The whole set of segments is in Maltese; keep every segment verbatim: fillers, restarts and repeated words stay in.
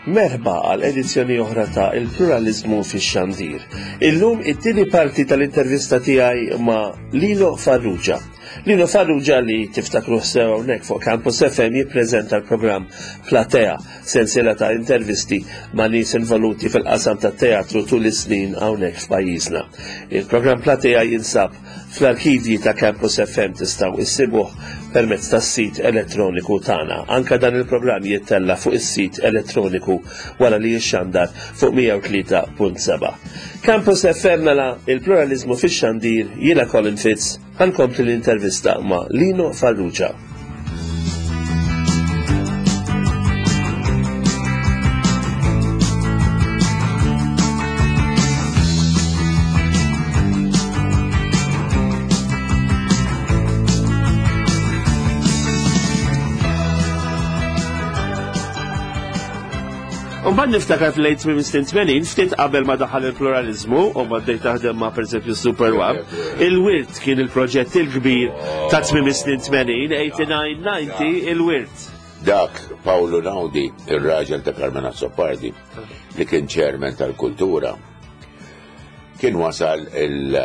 Merħba għal edizzjoni oħra ta' il-pluralizmu fix-xandir. Illum it-tieni parti tal-intervista tiegħi ma' Lino Farrugia. Lino Farrugia li tiftakru sew hawnhekk fuq Campus F M jippreżenta l-programm Platea, sensiela ta' intervisti ma' nies involuti fil-qasam tat-teatru tul is-snin hawnhekk f'pajjiżna. Il-programm Platea jinsab fl-arkivji ta' Campus F M tistgħu issibuh permezz tas-sit elettroniku tagħna. Anka dan il-programm jittella fuq is-sit elettroniku wara li jixxandar fuq mija u tlieta punt seba'. Campus F M mela il-pluralizmu fix-xandir jiena Colin Fitz ħankompli l-intervista ma' Lino Farrugia. Unbad niftakar fl-lejt tmenin, ftit qabel ma daħal il-pluralizmu, u baddej taħdem ma' per esempio Superwab, il-Wirt kien il-proġett il-kbir ta' tmiem tmenin, eighty-nine ninety, il-Wirt. Dak Paolo Naudi, il-raġel ta' Carmena Soppardi, li kien chairman tal-kultura, kien wasal il-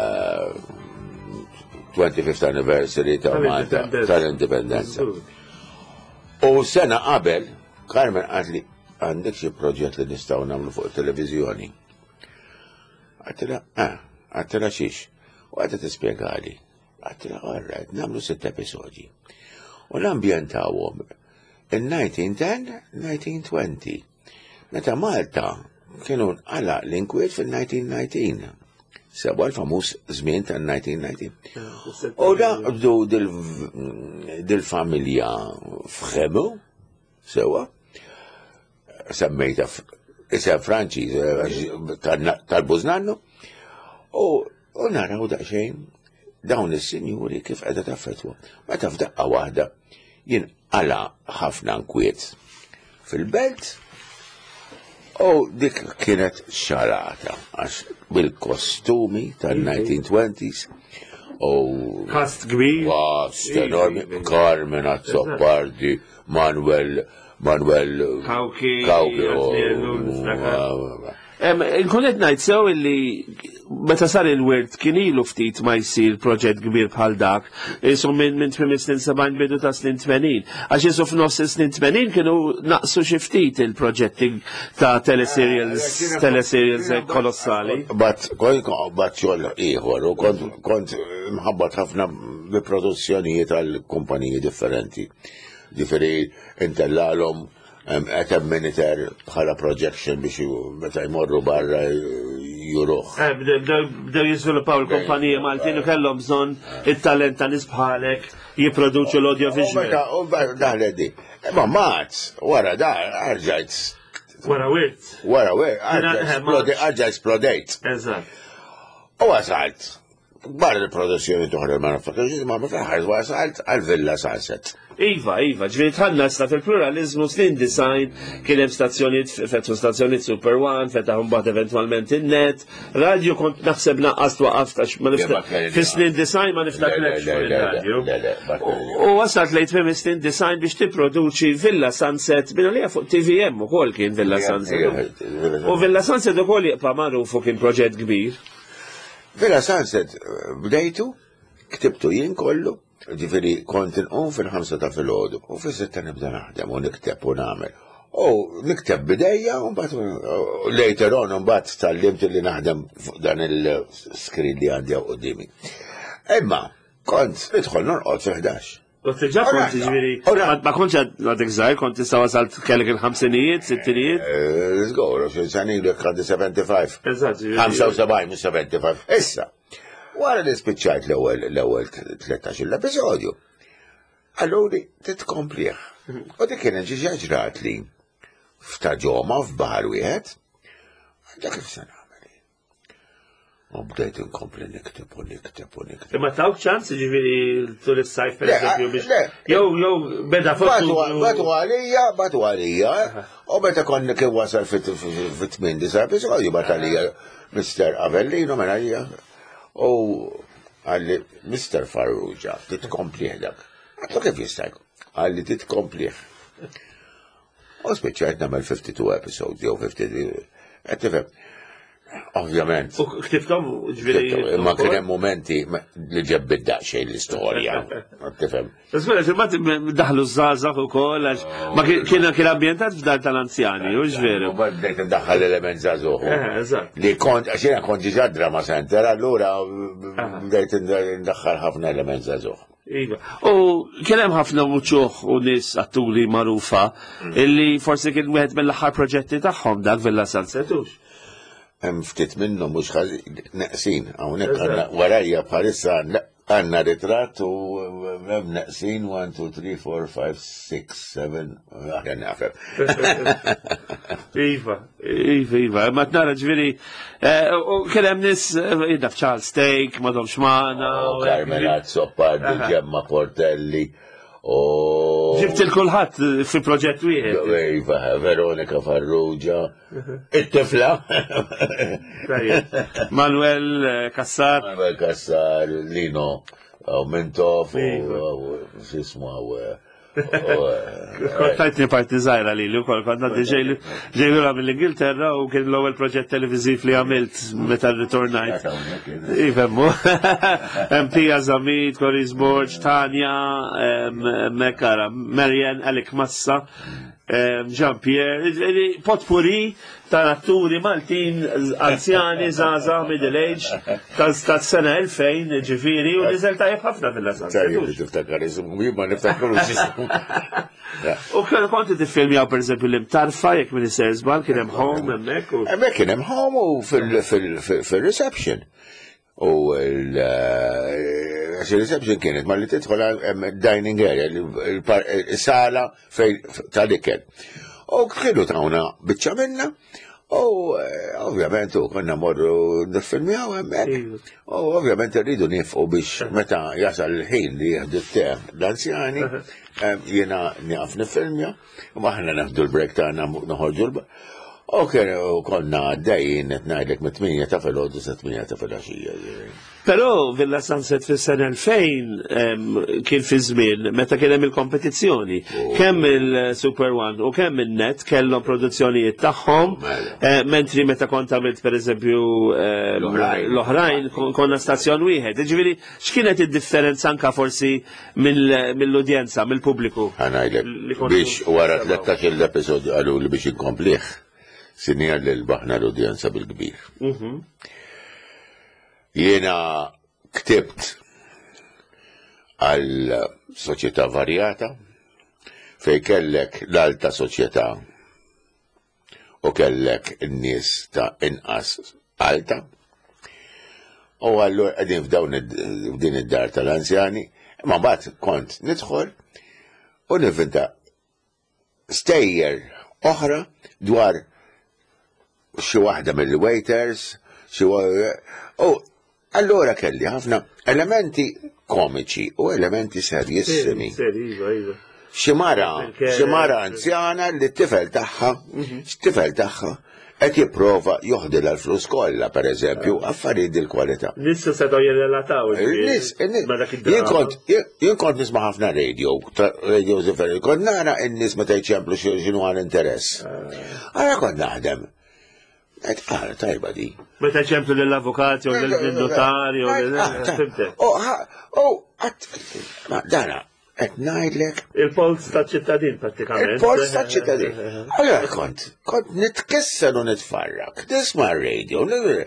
twenty-fifth anniversary ta' Malta tal-indipendenza. U sena qabel, Carmen għadli għandek xi proġett li nistgħu nagħmlu fuq it-televiżjoni. Għattila, ah, għattila xiex. U għadda tispjegali. Għattila, all right, nagħmlu sitt episodji. U l-ambjentawhom in-nineteen ten, nineteen twenty. Meta Malta kienu għala l-inkwiet fil-nineteen nineteen. Sewa l-famuż żmien tan-nineteen nineteen. U da bdu dil-familja f'Ħemu, sewa, semmejta isem Franċiż tal-Bużnannu u naraw daqsxejn dawn is-sinjuri kif qiegħda taffettwa. Meta f'daqqa waħda jinqala ħafna nkwiet fil-belt u dik kienet xalata għax bil-kostumi tal-nineteen twenties u Kast kbir. Kast enormi, Carmena Soppardi, Manuel Manuel Kawki, Nkunet ngħid sew illi meta sar il-Wirt kien ilu ftit ma jsir proġett kbir bħal dak, isu minn minn tmiem snin sebgħin bidu ta' snin tmenin. Għax isu f'nofs snin tmenin kienu naqsu xi ftit il-proġetti ta' teleserials teleserials kolossali. Bat bat xogħol ieħor u kont mħabbat ħafna bi produzzjonijiet għal kumpaniji differenti. Differi intellalhom għetem miniter bħala projection biex meta jmorru barra juruħ. Bdew jizviluppaw il-kompanija Maltin u kellhom bżonn it-talent ta' nies bħalek jipproduċu l-audiovisual. U daħlet di. Ma mazz, wara da, arġajt. Wara Wirt. Wara Wirt, arġajt esplodejt. Eżatt. U wasalt. Barra il-produzzjoni tuħra il-manufakturġi, ma fl-ħar wasalt għal-Villa Sunset. Iva, Iva, ġviri tħannas ta' fil-pluralizmu snin design, kien hemm stazzjoniet, fettu stazzjoniet Super One, fetaħum bat eventualment in-net, radio kont naħseb naqqas waqaft għax ma niftax. Fis-snin design ma niftax il-radio. U wasalt lejt fem snin design biex tipproduċi Villa Sunset, bina li fuq T V M ukoll kien Villa Sunset. U Villa Sunset ukoll jibqa' magħrufu kien proġett kbir. Villa Sunset bdejtu, ktibtu jien kollu, ġifiri kont inqum fil-ħamsa ta' filgħodu, u fis-sitta nibda naħdem u nikteb u nagħmel. U nikteb bidejja u mbagħad later on mbagħad tallimt li naħdem fuq dan il-screen li għandi qudiemi. Imma kont nidħol norqod fi ħdax. Kont ġa kont ġifieri ma kontx għadek żgħir, kont tista' wasalt kellek il-ħamsinijiet, sittinijiet. Let's go, x'sanilek għandi seventy-five. Eżatt. ħamsa u sebgħin mhux seventy-five. Issa, wara li spiċċajt l-ewwel l-ewwel tlettax l-episodju. Allura titkomplih. U dik kien ġi ġraġrat li f'taġoma f'baħar wieħed. Dak kif se nagħmel. U bdejt inkompli nikteb u nikteb u nikteb. Imma tawk ċans ġifieri tul is-sajf pereżempju biex jew jew beda fuq. Batu għalija, batu għalija. U meta konni kien wasal fit-tmien disa episodju bata għalija Mister Avellino mela hija. U għalli Mister Farrugia, titkomplih dak. Għattu kif jistajk? Għalli titkomplih. U spiċċajt nagħmel fifty-two episodes jew fifty, qed tifhem. Ovvjament. U ktibtom ġifieri. Ma kien hemm momenti li ġebbidda xejn l-istorja. Tifhem. Ismela ġimgħat daħlu żgħażagħ ukoll għax ma kien kien ambjentat f'dar tal-anzjani, u ġveru. U bdejt indaħħal element żagħżugħ. Eżatt. Li kont għax jiena kont diġà drama center, allura bdejt indaħħal ħafna element żagħżugħ. Iva. U kien hemm ħafna muċuħ u nies atturi magħrufa illi forsi kien wieħed mill-aħħar proġetti tagħhom dak Villa Sunset hux. Hemm ftit minnhom mhux neqsin, hawnhekk għandna warajja bħalissa għandna ritratt u hemm neqsin one, two, three, four, five, six, seven, aħna nafhem. Iva, iva, iva, ma tnara ġifieri u kien hemm nies jidaf Charles Steak, m'għadhomx magħna. Carmela Zoppardi, Gemma Portelli. Ġibt il-kulħadd fi proġett wieħed. Iva, Veronika Farrugia, it-tifla. Manuel Kassar. Manuel Kassar, Lino Mentov, x'ismu Kontajtni parti zaħira li li wkoll kont għaddi ġejlura mill-Ingilterra u kien l-ewwel proġett televiżiv li għamilt meta rritornajt. Ifemmu. Hemm Pia Zamit, Coris Borg, Tanja, Mekara, Marianne, Alec Massa, Jean-Pierre, potpuri tal-atturi Maltin, anzjani, zaza, middle age, tal-sena elfejn, ġifiri, u nizel tajjeb ħafna fil-lasan. Tajjeb, tiftakar jismu, jibba niftakar jismu. U konti tifilmjaw per eżempju l-imtarfa, jek minn Serzban, kien hemm home, hemmek. Hemmek kien hemm home u fil-reception. U il-reception kienet ma li tidħol dining area, il-sala tal-ikel. U kienu tawna bicċa minna, u ovvjament u konna morru nifilmjaw hemmek. U ovvjament rridu nifqu biex meta jasal il-ħin li jieħdu t-tem l-anzjani, jena nifq nifilmja, u maħna naħdu l-break tagħna noħorġu l Ok, konna dejjin etnajdek mit-tminja ta' fil-ħodu sa' tminja ta' fil-ħaxija. Pero Villa Sunset fis-sena elfejn kien fi żmien meta kien hemm il-kompetizzjoni. Kemm il-Super One u kemm il-Net kellhom produzzjonijiet tagħhom, mentri meta kont għamilt pereżempju l-oħrajn konna stazzjon wieħed. Ġifieri x'kienet id-differenza anke forsi mill-udjenza, mill-pubbliku? Ħanajdlek biex wara tlettax l-episodju qalu li biex inkomplih. Sinjal li l-baħna l-udjenza bil-kbir. Jiena ktibt għal soċjetà varjata fej kellek l-alta soċjetà u kellek n-nies ta' inqas alta. U għallu għedin f'din id-dar tal-anzjani, ma bat kont nidħol u nivvinta stejjer oħra dwar xi waħda mill-waiters, xi u allura kelli ħafna elementi komiċi u elementi serjissimi. Xi mara, xi mara anzjana li t-tifel tagħha, t-tifel tagħha qed jipprova joħdilha l-flus kollha pereżempju affarijiet il-kwalità. Nissu setgħu jirrelataw. Jien kont nisma' ħafna radio, radio differenti, kont nara n-nies meta jċemplu x'inhu għall-interess. Ara kont naħdem. Għed għara tajba di. Meta ċemplu l-avukati u l-notari u l-fimte. U għat, ma dana, għed najdlek. Il-pols ta' ċittadin pratikament. Il-pols ta' ċittadin. Allora kont, kont nitkessan u nitfarrak, nisma radio,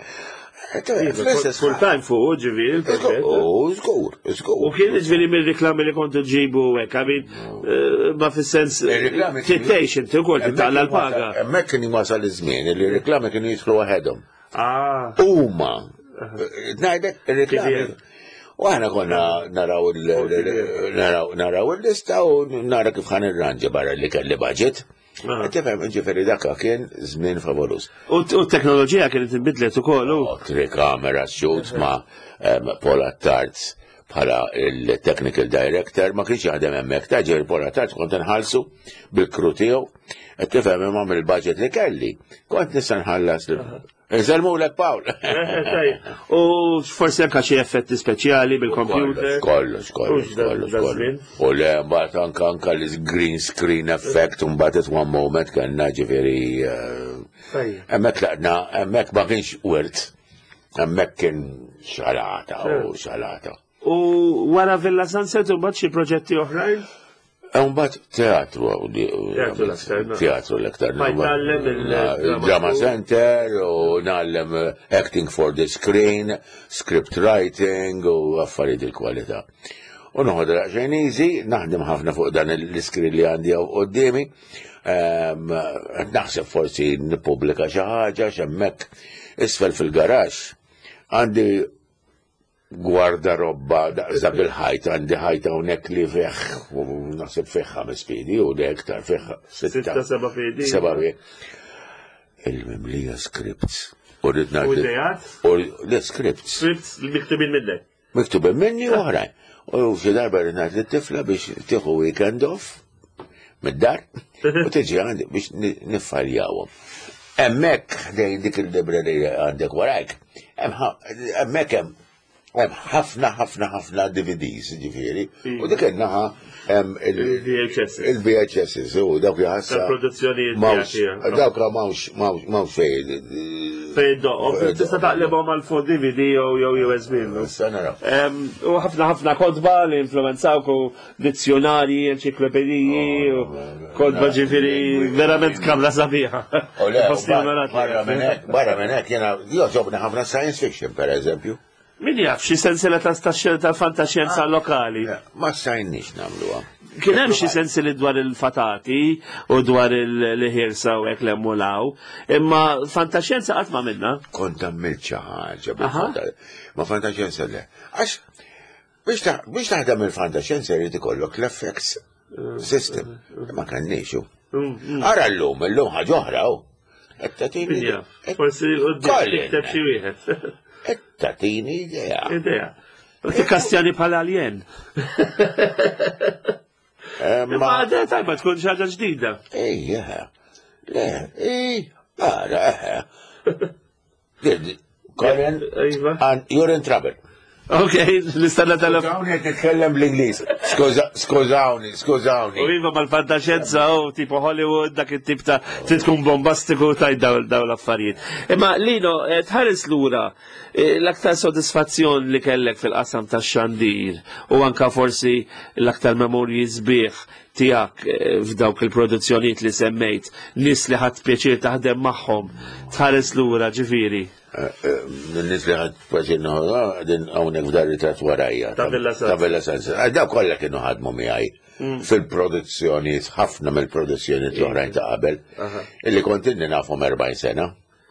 full time fuq, ġivir. U zgur, zgur. U kien ġiviri mill-reklami li kontu ġibu għek, għamin, ma fil-sens, tittejx, inti u kol titalla l-paga. Mek kien jmasal iż-żmien, il-reklami kienu jitħlu għahedhom. Uma, najdek, il-reklami. U għana konna naraw il-lista u nara kif ħan il-ranġa barra li kelli budget. Tifhem ġifieri dakka kien żmien favolus. U t-teknoloġija kienet inbidlet ukoll. Tri kamera shoot ma' Paul Attards, bħala il-technical director, ma kienx jaħdem hemmhekk, taġi reportaġġ kont inħallsu bil-kru tiegħu, qed tifhem imma mill-budget li kelli, kont nista' nħallas. Nżalmulek Pawl. U forsi anke xi effetti speċjali bil-computer. Kollox, kollox, kollox, kollox. U le mbagħad anke anke l-green screen effect u mbagħad at one moment kellna ġifieri hemmhekk laqna, hemmhekk ma kienx wirt, hemmhekk kien xalata u xalata. U wara Villa Sunset u mbagħad xi proġetti oħrajn? Mbagħad teatru teatru l-aktar. Il-Drama Center u nagħlem acting for the screen, script writing u affarijiet il-kwalità. U noħod raqxejn easy, naħdem ħafna fuq dan l-iskrin li għandi qudiemi. Naħseb forsi nippubblika xi ħaġa x'hemmhekk isfel fil-garaġġ għandi gwarda robba daqsa bil-ħajt, għandi ħajta unek li feħ, naħseb feħ ħames fidi, u li ektar feħ sitta, seba fidi. Seba fidi. Il-mimlija scripts. U ridna. U dejat? U li scripts. Scripts li miktubin minnek. Miktubin minni u oħrajn. U xi darba ridna l-tifla biex tieħu weekend off, mid-dar, u tiġi għandi biex nifaljawhom. Emmek, dejn dik il-librerija għandek warajk, emmek hemm hemm ħafna ħafna ħafna D V Ds ġifieri, u dik naħa il-V H S u dawk jħassa. Produzzjonijiet. Dawk mawx fejn. Fejn doqgħod, tista' taqlibhom għal fuq D V D jew U S B. U ħafna ħafna kodba li influenzawk u dizzjonarji, enċiklopediji, u kodba ġifieri verament kamra sabiħa. Barra minn hekk jiena jogħġobni ħafna science fiction pereżempju. Min jaf, xi sensila ta' fantaxjenza lokali. Ma sajnix nagħmluha. Kien hemm xi sensili dwar il-fatati u dwar il-ħirsa u hekk l-emmulaw, imma fantaxjenza qatt ma minna. Kont għamilt xi ħaġa ma fantaxjenza le. Għax biex taħdem il-fantaxjenza jrid ikollok l-effects system. Ma kenniex hu. Ara llum, illum ħaġa oħra hu. Forsi l-qudiem tikteb xi wieħed. Tatini idea. Idea. Ti kastjani pal-alien. Ma għadha tajba tkun xaġa ġdida. Ejja. Le, ej, ara, eħe. Colin, you're in trouble. Ok, l-istanna tal-af. Skużawni, titkellem bl-Inglis. Skużawni, skużawni. U iva mal-fantaxenza u tipo Hollywood, dak il-tip ta' titkun bombastiku ta' daw l-affarijiet. Imma Lino, tħares l-ura l-aktar sodisfazzjon li kellek fil-qasam ta' xandir u anka forsi l-aktar memorji sbieħ tijak f'dawk il-produzzjoniet li semmejt, nis li ħadd pjaċir taħdem magħhom, tħares l-ura ġifieri. Nis li ħadd pjaċir noħodha din hawnhekk f'dar ritrat warajja. Ta' Villa Sunset. Daw kollha kienu ħadmu miegħi fil-produzzjonijiet, ħafna mill-produzzjonijiet l-oħrajn ta' qabel, illi kont inni nafhom erbgħin sena.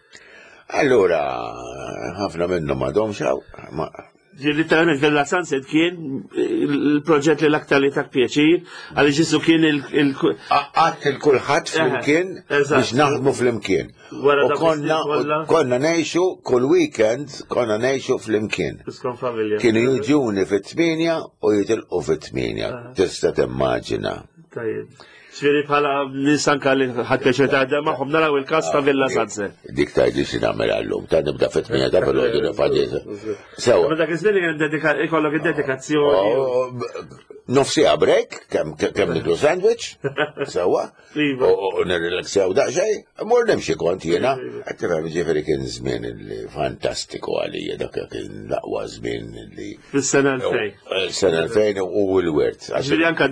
Allura, ħafna minnhom m'għadhom xaw. Literalment Villa Sunset kien il-proġett li l-aktar li tak pjaċir, għalli ġisu kien il- Għat il-kulħadd flimkien biex naħdmu flimkien. U konna ngħixu kull weekend konna ngħixu flimkien. Kienu jiġuni fit-tminja u jitilqu fit-tminja. Tista' timmaġina. Ġifieri bħala nisanka li ħadd pjaċir taħdem magħhom naraw il-każ ta' Villa Sunset. Dik tgħidli xi nagħmel għallum, ta' nibda fit-tminja ta' filgħodu nifadisa. Sewa. Dak iż-żmien ikollok id-dedikazzjoni. Nofsija break, kemm niklu sandwich, sewa, u nirrelaxjaw daqsxejn, mur nimxi kont jiena, qed tifhem ġifieri kien żmien li fantastiku għalija, dak kien l-aqwa żmien li. Fis-sena elfejn. Sena elfejn u l-wirt. Ġifieri anke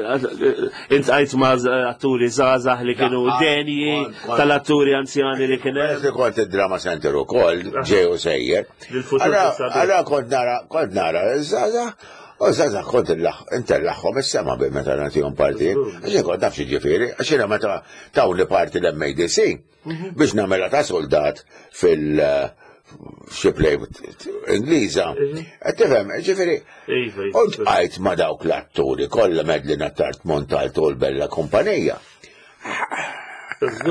intqajt ma' atturi żgħażagħ li kienu denji tal-atturi anzjani li kien hemm. Kont id-Drama Center ukoll ġew sejjer. Allora kont nara kont nara żgħażagħ. U zaza kont intellaħħom is-sema bil meta nagħtihom parti, għax kont nafx ġifieri, għax jiena meta tawni parti l-M A D C biex nagħmilha ta' soldat fil- xi play Ingliża. Qed tifhem, ġifieri. U tqajt ma' dawk l-atturi kollha Medlina Tart Montalto u l-Bella Kumpanija.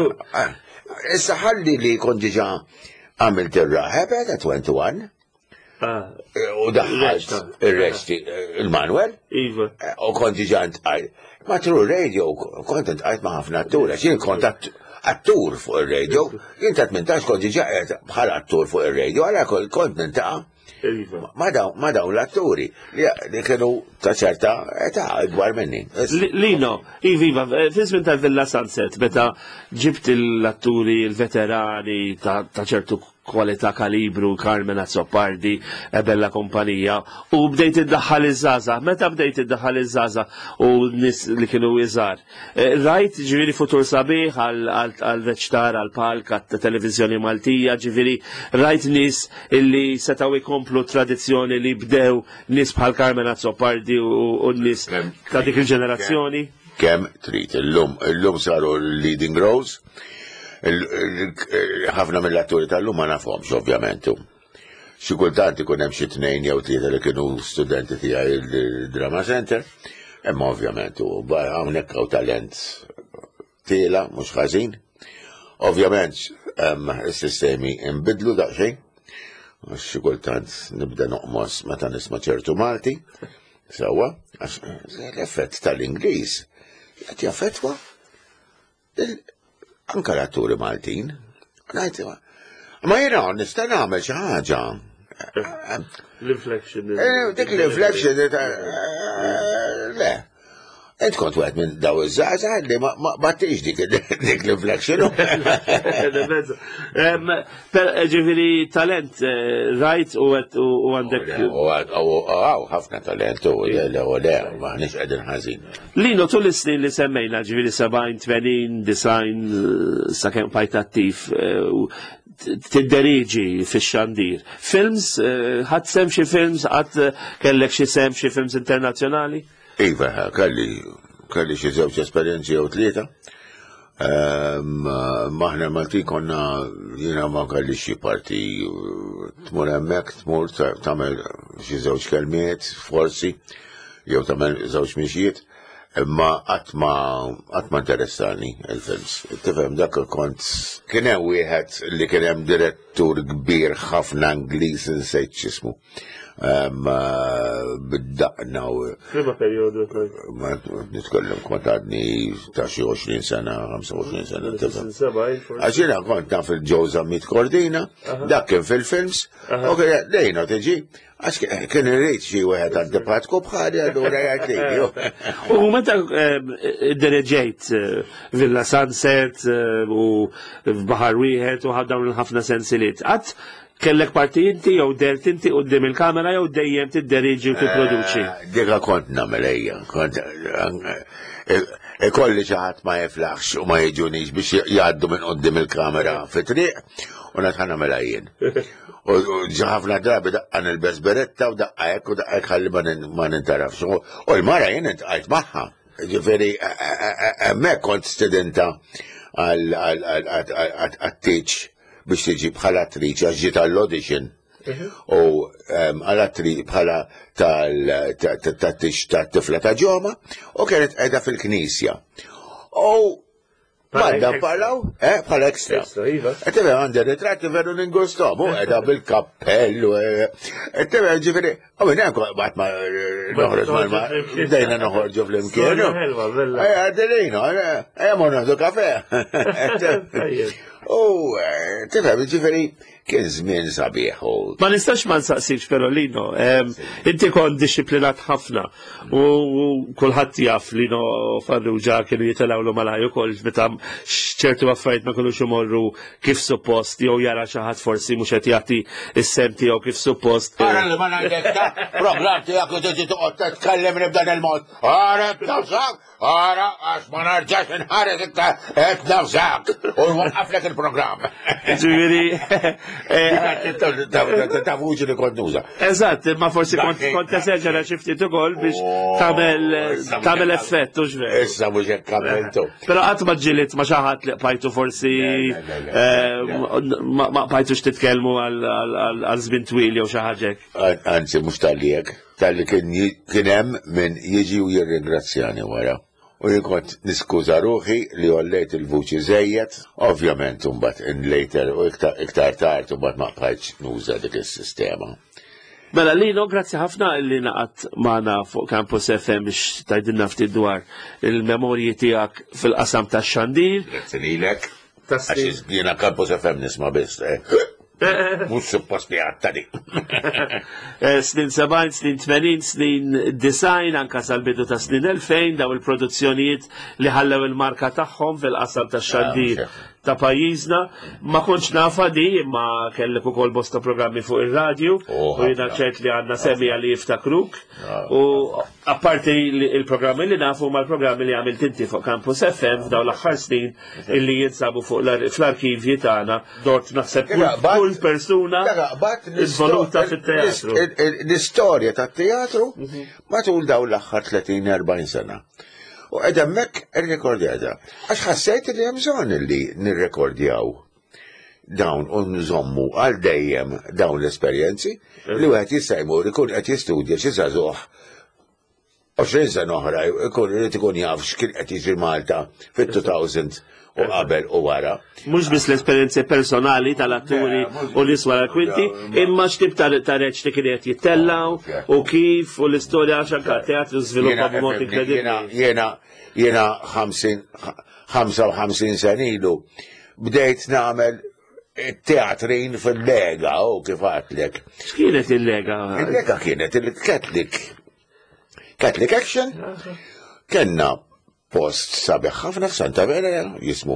Issa ħalli li kont diġà għamilt ir-raħeb ta' twenty-one. U daħħalt il-resti, il-Manuel. Iva. U konti ġant għaj. Ma tru radio, kontent għajt ma ħafna attura, xin kont attur fuq il-radio, jien ta' tmintax konti ġaqet bħal attur fuq il-radio, għala kont nintaqa. Ma dawn l-atturi li kienu ta' ċerta ta' dwar minni. Lino, Iva, fizmin tal-Villa Sunset, meta ġibt l-atturi, il-veterani ta' ċertu kwalità kalibru, Carmen Azzopardi, bella kompanija, u bdejt id-daħħal iż-żaza. Meta bdejt id-daħħal iż-żaza u nis li kienu iżar. Rajt ġiviri futur sabiħ għal-veċtar, għal-palk, għal-televizjoni Maltija, ġiviri rajt nis illi setaw ikomplu tradizjoni li bdew nis bħal Carmen Azzopardi u nis ta' dik il-ġenerazzjoni. Kem trid, il-lum saru leading roles, ħafna mill-atturi tal-lum ma nafhomx ovvjament. Xi kultant ikun hemm xi tnejn jew tlieta li kienu studenti tiegħi il-Drama Center, imma ovvjament hawnhekk hawn talent tiela mhux ħażin. Ovvjament is-sistemi inbidlu daqsxejn, għax xi kultant nibda noqmos meta nisma' ċertu Malti, sewwa, għax l-effett tal-Ingliż qed jaffettwa anka l-atturi Maltin. Ma jena, nista' nagħmel xi ħaġa. L-inflection. Dik l-inflection, le. Ent kont wieħed minn daw iż-żgħażagħ li ma tgħix dik l-inflection. Ġifieri talent rajt u għandek. Għaw, ħafna talent u le le maħniex qegħdin ħażin. Lino tul is-snin li semmejna ġifieri sebgħin, tmenin, design sakemm bqajt attiv tidderiġi fix-xandir. Films, ħadd sem xi films, ħadd kellek xi sem xi films internazzjonali? Iva, kalli, kalli xi żewġ esperjenzi jew tlieta. Maħna Malti konna jiena ma kalli xi parti tmur hemmhekk, tmur tagħmel xi żewġ kelmiet, forsi, jew tagħmel żewġ mixjiet, imma qatt ma qatt ma interessani il-films. Tifhem dak kont kien hemm wieħed li kien hemm direttur kbir ħafna Ingliż insejt x'ismu. Biddaqna u. Prima periodu. Ma nitkellem kont għadni ta' xi għoxrin sena, ħamsa għoxrin sena. Għaxina kont naf il-Joe Zammit Cordina, dak kien fil-films, u kien dejna tiġi, għax kien irrid xi wieħed għad-depatku bħali għallura jgħidlini. U meta dereġejt Villa Sunset u Baħar Wieħed u dawn ħafna sensiliet, għad kellek parti inti jew dert inti qudiem il-kamera jew dejjem tidderieġi u tipproduċi? Dika kont nagħmel ejja, kont ikolli xi ħadd ma jiflaħx u ma jiġunix biex jgħaddu minn qudiem il-kamera fit-triq u nagħmel nagħmilha jien. U ħafna drabi daqqan il-bes beretta u daqqa hekk u daqqa hekk ħalli ma nintarafx. U l-mara jien intqajt magħha. Ġifieri hemmhekk kont studenta għat-teach biex tiġi bħala attriċi għax ġiet għall-audition u għall-attriċi bħala tal-tix tat-tifla ta' ġoma u kienet qiegħda fil-knisja. U madda parlaw, eh, bħala ekstra. Ettebe għandi ritratti veru ningustom, u qiegħda bil-kappell u ettebe ġifieri, u minn hekk qatt ma noħroġ ma bdejna noħorġu fl-imkien. Għaddilejna, ejja ma naħdu kafè. U tifhem ġifieri kien żmien sabiħ. Ma nistax ma nsaqsikx però Lino, inti kont dixxiplinat ħafna u kulħadd jaf Lino Farrugia kienu jitilgħu malaj ukoll meta ċertu affarijiet ma kinux imorru kif suppost jew jara xi ħadd forsi mhux qed jagħti is-sem tiegħu kif suppost. Ara li ma ngħidlek ta' programm tiegħek u tiġi toqgħod tkellem b'dan il-mod. Ara b'nafsak, ara għax ma narġax inħares iktar hekk nafsak u nwaqqaflek il-programm. Ġifieri ta' vuċi li kont nuża. Eżatt, ma forsi kont teseġġera xi ftit ukoll biex tagħmel effett u x'vej. Issa mhux hekk kammentu. Però qatt ma ġġieliet ma xi ħadd li qbajtu forsi ma qbajtux titkellmu għal żmien twil jew xi ħaġa hekk. Anzi mhux tal-li hekk, tal-li kien hemm min jiġi u jirringrazzjani wara. U jikont niskuża ruħi li għollejt il-vuċi żejjed, ovvjament mbagħad in later u iktar tard u mbagħad ma bħajtx nuża dik is-sistema. Mela Lino, grazzi ħafna li naqat maħna fuq Campus F M biex tajdinna ftit dwar il-memorji tiegħek fil-qasam tax-xandir. Grazzi lilek. Għax jiena Campus F M nisma' biss. Mhux suppost li għattadi. Snin sebgħin, snin tmenin, snin design, anka sal-bidu ta' snin elfejn, daw il-produzzjonijiet li ħallew il-marka tagħhom fil-qasam tax-xandir ta' pajjiżna. Ma kontx nafa di, imma kellek ukoll bosta programmi fuq ir-radju, u jiena ċert li għandna semija li jiftakruk. U apparti il-programmi li nafu ma l-programmi li għamilt inti fuq Campus F M f'daw l-aħħar snin illi jinsabu fuq fl-arkivji tagħna dort naħseb kull persuna involuta fit-teatru. L-istorja tat-teatru matul daw l-aħħar tletin erbgħin sena. U għedemmek il-rekordjata. Għax ħassajt li jemżon li nirrekordjaw dawn u nżommu għal dejjem dawn l-esperienzi li għet jistajmu li kun għet jistudja xizazuħ għoxrin sena oħra kun rrit ikun jaf x'kien qed jiġri Malta fit-two-thousand u qabel u wara. Mhux biss l-esperjenzi personali tal-atturi u l-iswa l-kwinti, imma x'tib ta' reċti kien qed jittellaw u kif u l-istorja x'anka teatru żviluppa b'mod inkredibbli. Jiena jiena ħamsa u ħamsin sena ilu bdejt nagħmel teatrin fil-Lega u kif għatlek. X'kienet il-Lega? Il-Lega kienet il-Catholic Catholic Action. Kenna post sabiħ ħafna f'Santa Vera jismu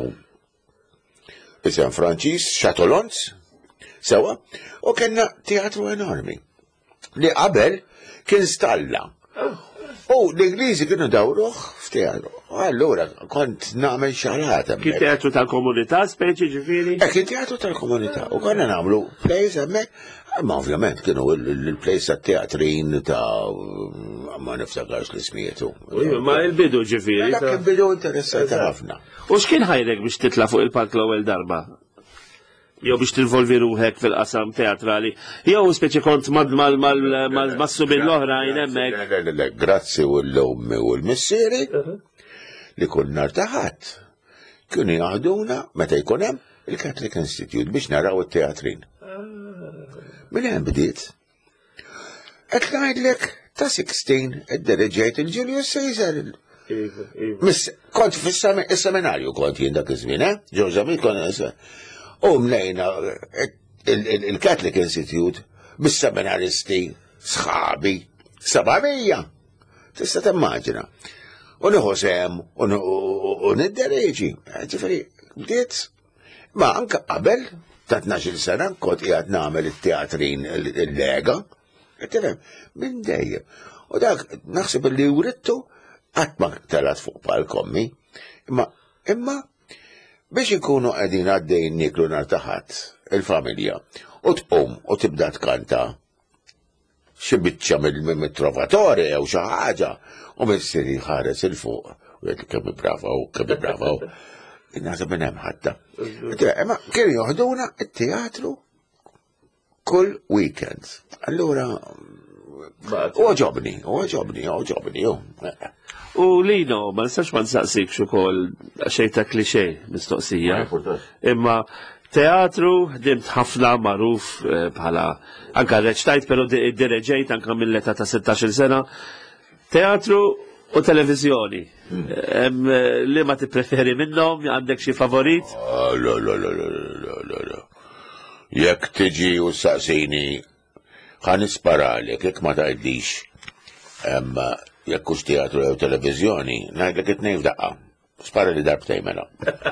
isem Franċiż Chatolons sewa u kellna teatru enormi li qabel kien stalla u l-Ingliżi kienu dawruh f'teatru. Allura kont nagħmel xarata. Kien teatru tal-komunità speċi ġifieri? Kien teatru tal-komunità u konna nagħmlu plays hemmhekk. Ma ovvjament kienu il-plays tat-teatrin ta' ma niftakarx l-ismietu. Ma il-bidu ġifieri. Kien bidu interessanti ħafna. U x'kien ħajrek biex titla' fuq il-palk l-ewwel darba? Jew biex tinvolvi ruħek fil-qasam teatrali. Jew speċi kont mas-subin l-oħrajn hemmhekk. Grazzi u l-ommi u l-missieri li kull nhar ta' ħadd kienu jaħduna meta jkun hemm il-Catholic Institute biex naraw it-teatrin. Min hemm bdiet? Qed ngħidlek ta' sixteen iddereġejt il-Julius Caesar. Kont fis-seminarju kont jien dak iż-żmien, eh? Ġewġa min kont u mlejna il-Catholic Institute bis-seminaristi sħabi sabamija. Tista' timmaġina. U nieħu sehem u niddereġi. Ġifieri bdiet. Ma anke qabel ta' tnax-il sena kont qiegħed nagħmel it-teatrin il-Lega. Tifhem, minn dejjem. U dak naħseb li writtu qatt ma telat fuq palkommi. Imma imma biex inkunu qegħdin għaddejn niklu nhar ta' ħadd il-familja u tqum u tibda tkanta xi biċċa mill-trovatore jew xi ħaġa u missieri ħares il fuq u jgħid kemm brava u kemm brava u naħseb minn hemm ħadda. Imma kienu joħduna t-teatru kull weekend. Allura u ġobni, u ġobni, u ġobni. U Lino, ma nistax ma nsaqsik ukoll xejn ta' klixej mistoqsija. Imma teatru ħdimt ħafna magħruf bħala anke reċtajt però iddireġejt anke mill-età ta' sittax-il sena. Teatru u televizjoni. Li ma tippreferi minnhom, għandek xi favorit? La la la la la. Jekk tiġi u saqsini ħan isparalek, jekk ma tgħidlix jekk hux teatru jew televizjoni, ngħidlek it-tnejn f'daqqa. Spara li darbtejn mela.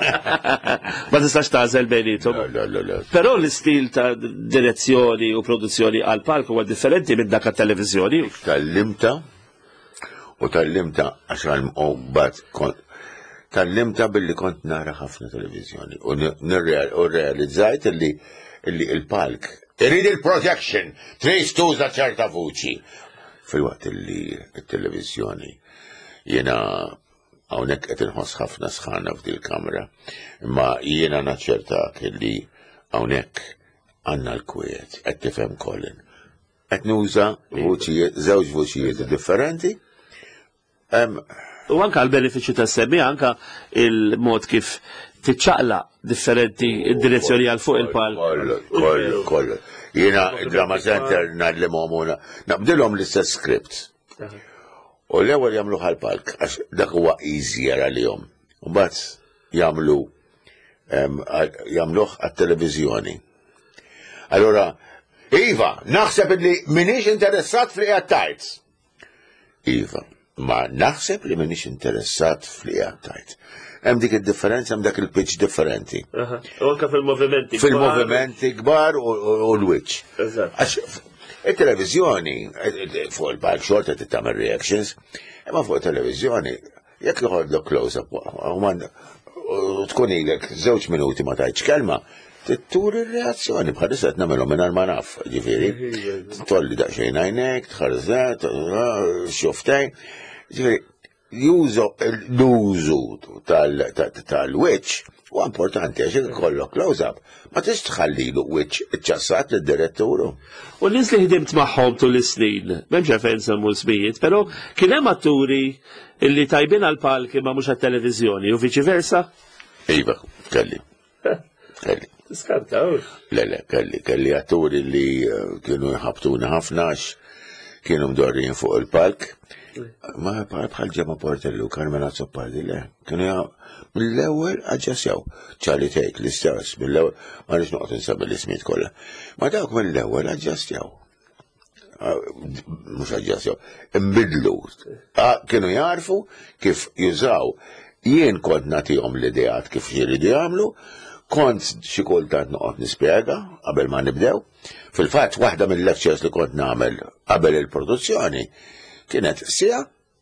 Ma tistax tażel bejnietom. La la la. Però l-istil ta' direzzjoni u produzzjoni għal palk huwa differenti minn dak tat-televiżjoni. Tallimta u tallimta għax għal-mqobbat tallimta billi kont nara ħafna televizjoni u realizzajt li il-palk irid il-projection trid tuża ċerta vuċi fil-waqt li il-televizjoni jiena hawnhekk qed inħoss ħafna sħana f'dil kamra imma jiena naċċertak li hawnhekk għandna l-kwiet qed tifhem Colin qed nuża vuċijiet żewġ vuċijiet differenti. U anka l-benefiċċju tas-semmi, anka il-mod kif tiċċaqlaq differenti id-direzzjoni għal fuq il-palk. Kollu, kollu, kollu. Jiena Drama Center nadlem għomuna, nabdilhom l-istess script. U l-ewwel jagħmlu għall-palk, għax dak huwa easier għalihom. Mbagħad jagħmlu jagħmluh għat-televiżjoni. Allura, Iva, naħseb li minix interessat fl-qiegħed tajt. Iva, ma naħseb li minix interessat fl-qiegħed tajt. Hemm dik id-differenza, hemm dak il-pitch differenti. U anke fil-movimenti. Fil-movimenti kbar u l-wiċċ. Eżatt. Il-televiżjoni, fuq il-palk xorta tagħmel reactions, imma fuq il-televiżjoni, jekk joħodlok close-up, u tkun ilek żewġ minuti ma tajtx kelma, tittur ir-reazzjoni bħalissa qed nagħmelhom mingħajr ma naf, ġifieri. Tolli daqsxejn għajnek, tħarżet, xuftejn. Ġifieri, l-użu tal-wiċċ huwa importanti għax ikollok close-up, ma tix tħallilu wiċċ iċċassat lid-diretturu. U n-nies li ħdimt magħhom tul is-snin, m'hemmx għalfejn nsemmu l-smijiet, però kien hemm atturi illi tajbin għall-palk imma mhux għat-televiżjoni u viċi versa? Iva, kelli. Kelli. Skantaw. Le, le, kelli, kelli atturi li kienu jħabtuna ħafna kienu mdorrin fuq il-palk. Ma bħal ġemma Portellu, Carmela Zoppardi, le. Kienu mill-ewwel aġġasjaw. Charlie Tate, l-istess, mill-ewwel, ma nix noqgħod insabbi l-ismiet kollha. Ma dawk mill-ewwel aġġasjaw. Mhux aġġasjaw, imbidlu. Kienu jarfu kif jużaw. Jien kont nagħtihom l-ideat kif jiridu jagħmlu, kont xi kultant noqgħod nispjega qabel ma nibdew. Fil-fatt waħda mill-lectures li kont nagħmel qabel il-produzzjoni kienet sija,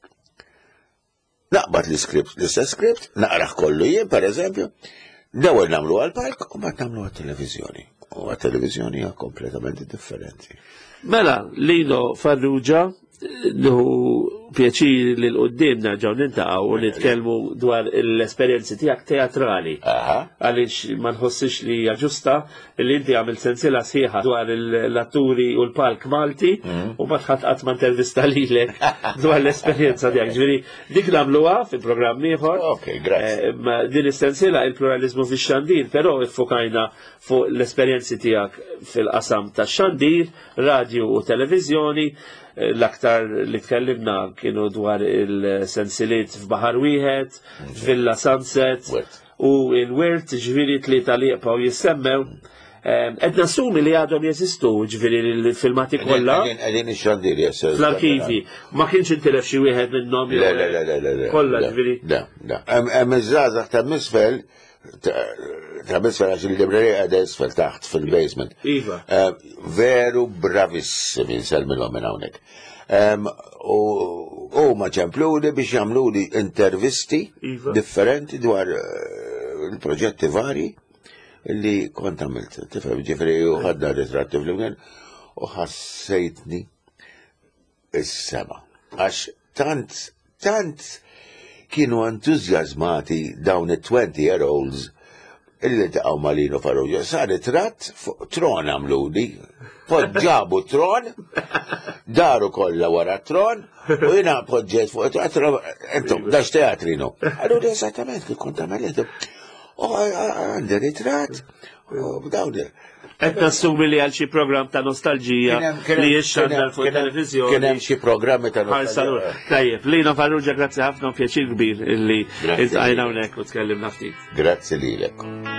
naqbad l-script, l-istess script, naqraħ kollu jien, per eżempju, dawel namlu għal-palk, u bat namlu għal-televizjoni. U għal-televizjoni hija kompletament differenti. Mela, Lino Farrugia, nħu pjaċir li l-qoddim nerġaw nintaqgħu u nitkellmu dwar l-esperjenzi tiegħek teatrali. Għaliex ma nħossix li hija ġusta li inti għamil sensiela sħiħa dwar l-atturi u l-palk Malti u ma tħadd qatt ma intervista lilek dwar l-esperjenza tiegħek. Ġifieri dik nagħmluha fi programm ieħor. Din is-sensiela il-pluralizmu fix-xandir, però iffokajna fuq l-esperjenzi tiegħek fil-qasam tax-xandir, radju u televiżjoni. L-aktar li tkellimna kienu dwar il-sensiliet f'Baħar Wieħed, Villa Sunset u il-Wirt, ġviri tlieta li jibqgħu jissemmew. Qed nassumi li għadhom jeżistu, ġviri l-filmati kollha. Qegħdin ix-xandir jessew. Fl-arkivi. Ma kienx intilef xi wieħed minnhom. Le, le, le, le, le. Kollha ġviri. Le, le. Hemm iż-żgħażagħ ta' misfel ta' misfel għax il-librerija għadha isfel taħt fil-basement. Iva. Veru bravissimi nsellmilhom minn hawnhekk. U ma ċempluli biex jagħmluli intervisti differenti dwar il-proġetti vari li kont għamilt. Tifhem ġifieri u ħadna ritratti fl-imkien u ħassejtni is-sema. Għax tant, tant kienu entużjażmati dawn it-twenty year olds illi taqgħu ma' Lino Farrugia. Sar ritratt fuq tron għamluli, poġġabu tron, daru kollha wara tron, u jiena poġġejt fuq tron, entom, dax teatrino. Allura esattament kif kont għamlet. U għandi ritratt, u dawn. Qed nassumi li għal xi programm ta' nostalġija li jixxandar fuq televizjoni. Kien hemm xi programmi ta' nostalġija. Tajjeb, Lino Farrugia, grazzi ħafna u pjaċir kbir illi iltqajna hawnhekk u tkellimna ftit. Grazzi lilek.